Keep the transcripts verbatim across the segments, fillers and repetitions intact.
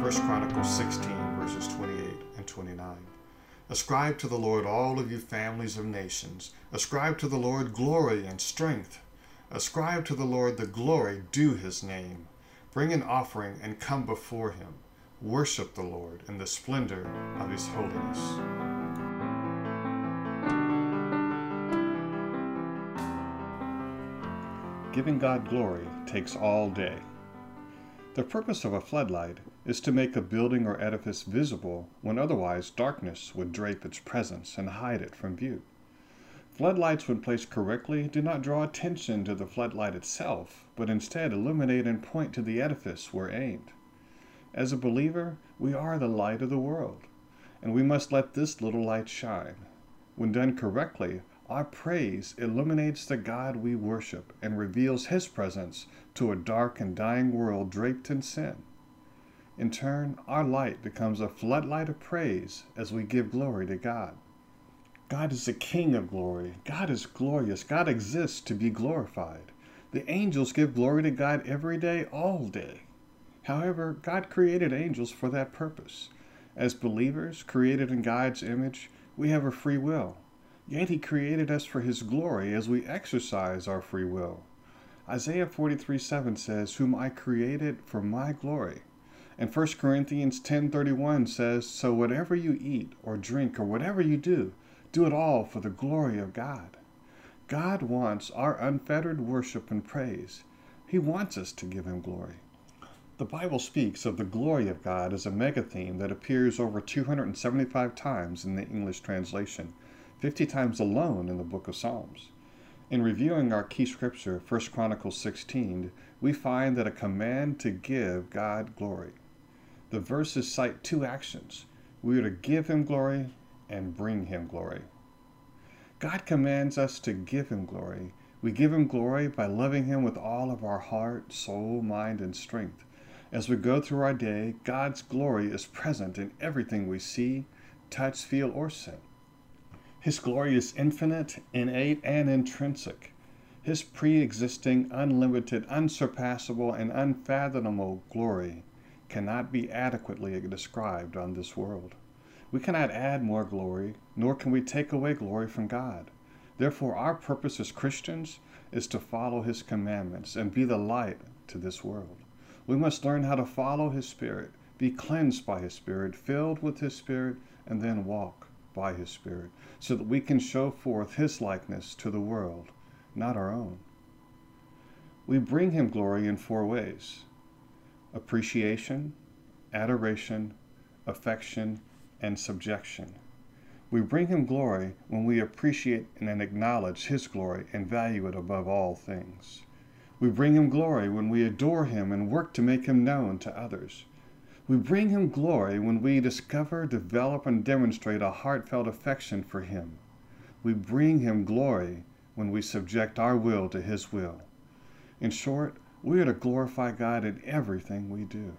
First Chronicles sixteen, verses twenty-eight and twenty-nine. Ascribe to the Lord, all of you families of nations. Ascribe to the Lord glory and strength. Ascribe to the Lord the glory due his name. Bring an offering and come before him. Worship the Lord in the splendor of his holiness. Giving God glory takes all day. The purpose of a floodlight is to make a building or edifice visible when otherwise darkness would drape its presence and hide it from view. Floodlights, when placed correctly, do not draw attention to the floodlight itself, but instead illuminate and point to the edifice where aimed. As a believer, we are the light of the world, and we must let this little light shine. When done correctly, our praise illuminates the God we worship and reveals his presence to a dark and dying world draped in sin. In turn, our light becomes a floodlight of praise as we give glory to God. God is the King of glory. God is glorious. God exists to be glorified. The angels give glory to God every day, all day. However, God created angels for that purpose. As believers, created in God's image, we have a free will. Yet he created us for his glory as we exercise our free will. Isaiah forty-three seven says, "Whom I created for my glory." And First Corinthians ten thirty-one says, "So whatever you eat or drink or whatever you do, do it all for the glory of God." God wants our unfettered worship and praise. He wants us to give him glory. The Bible speaks of the glory of God as a megatheme that appears over two hundred seventy-five times in the English translation, fifty times alone in the book of Psalms. In reviewing our key scripture, First Chronicles sixteen, we find that a command to give God glory. The verses cite two actions. We are to give him glory and bring him glory. God commands us to give him glory. We give him glory by loving him with all of our heart, soul, mind, and strength. As we go through our day, God's glory is present in everything we see, touch, feel, or sense. His glory is infinite, innate, and intrinsic. His pre-existing, unlimited, unsurpassable, and unfathomable glory cannot be adequately described on this world. We cannot add more glory, nor can we take away glory from God. Therefore, our purpose as Christians is to follow his commandments and be the light to this world. We must learn how to follow his Spirit, be cleansed by his Spirit, filled with his Spirit, and then walk by his Spirit, so that we can show forth his likeness to the world, not our own. We bring him glory in four ways: appreciation, adoration, affection, and subjection. We bring him glory when we appreciate and acknowledge his glory and value it above all things. We bring him glory when we adore him and work to make him known to others. We bring him glory when we discover, develop, and demonstrate a heartfelt affection for him. We bring him glory when we subject our will to his will. In short, we are to glorify God in everything we do.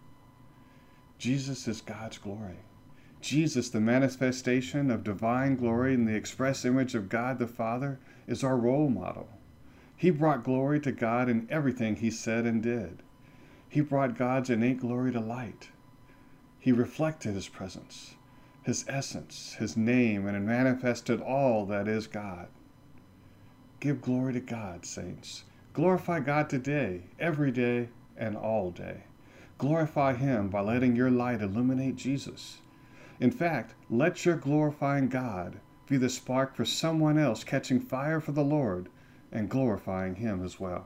Jesus is God's glory. Jesus, the manifestation of divine glory in the express image of God the Father, is our role model. He brought glory to God in everything he said and did. He brought God's innate glory to light. He reflected his presence, his essence, his name, and manifested all that is God. Give glory to God, saints. Glorify God today, every day, and all day. Glorify him by letting your light illuminate Jesus. In fact, let your glorifying God be the spark for someone else catching fire for the Lord and glorifying him as well.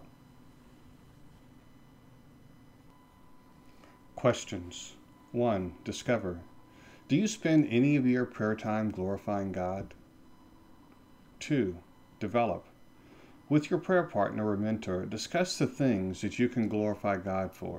Questions. one. Discover. Do you spend any of your prayer time glorifying God? two. Develop. With your prayer partner or mentor, discuss the things that you can glorify God for.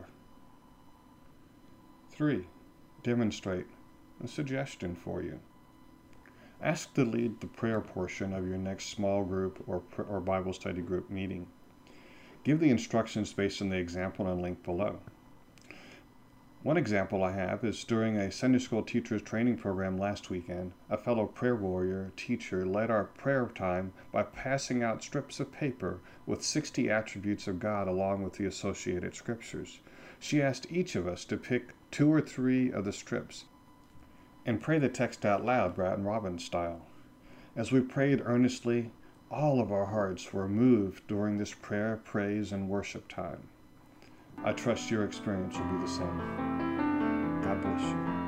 three. Demonstrate. A suggestion for you. Ask to lead the prayer portion of your next small group or, or Bible study group meeting. Give the instructions based on the example and link below. One example I have is during a Sunday school teacher's training program last weekend, a fellow prayer warrior teacher led our prayer time by passing out strips of paper with sixty attributes of God along with the associated scriptures. She asked each of us to pick two or three of the strips and pray the text out loud, Bratton Robbins style. As we prayed earnestly, all of our hearts were moved during this prayer, praise, and worship time. I trust your experience will be the same. God bless you.